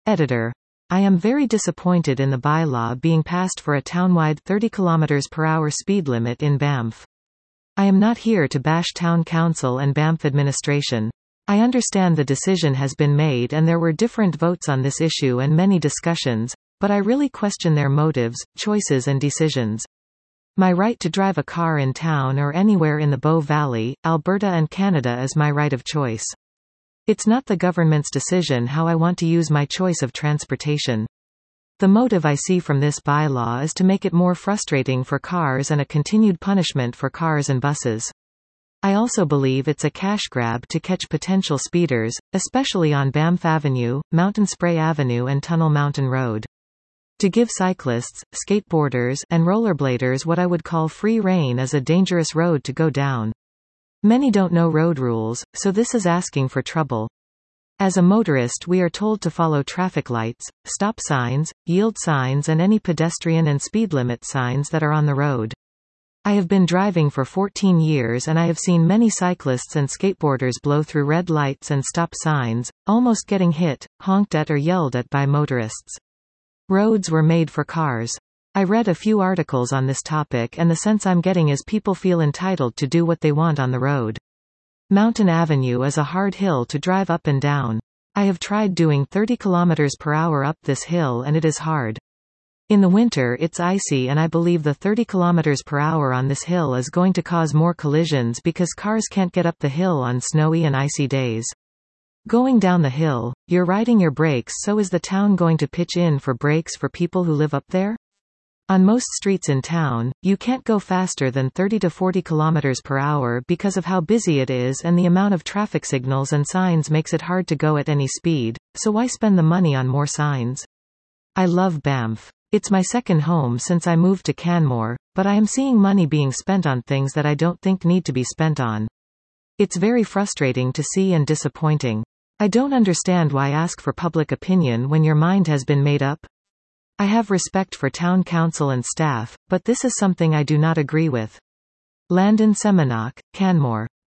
Editor. I am very disappointed in the bylaw being passed for a townwide 30 km/h speed limit in Banff. I am not here to bash Town Council and Banff administration. I understand the decision has been made and there were different votes on this issue and many discussions, but I really question their motives, choices and decisions. My right to drive a car in town or anywhere in the Bow Valley, Alberta and Canada is my right of choice. It's not the government's decision how I want to use my choice of transportation. The motive I see from this bylaw is to make it more frustrating for cars and a continued punishment for cars and buses. I also believe it's a cash grab to catch potential speeders, especially on Banff Avenue, Mountain Spray Avenue and Tunnel Mountain Road. To give cyclists, skateboarders, and rollerbladers what I would call free rein is a dangerous road to go down. Many don't know road rules, so this is asking for trouble. As a motorist, we are told to follow traffic lights, stop signs, yield signs and any pedestrian and speed limit signs that are on the road. I have been driving for 14 years and I have seen many cyclists and skateboarders blow through red lights and stop signs, almost getting hit, honked at or yelled at by motorists. Roads were made for cars. I read a few articles on this topic and the sense I'm getting is people feel entitled to do what they want on the road. Mountain Avenue is a hard hill to drive up and down. I have tried doing 30 km/h up this hill and it is hard. In the winter it's icy and I believe the 30 km/h on this hill is going to cause more collisions because cars can't get up the hill on snowy and icy days. Going down the hill, you're riding your brakes, so is the town going to pitch in for brakes for people who live up there? On most streets in town, you can't go faster than 30 to 40 km/h because of how busy it is and the amount of traffic signals and signs makes it hard to go at any speed, so why spend the money on more signs? I love Banff. It's my second home since I moved to Canmore, but I am seeing money being spent on things that I don't think need to be spent on. It's very frustrating to see and disappointing. I don't understand why ask for public opinion when your mind has been made up. I have respect for town council and staff, but this is something I do not agree with. Landon Semenok, Canmore.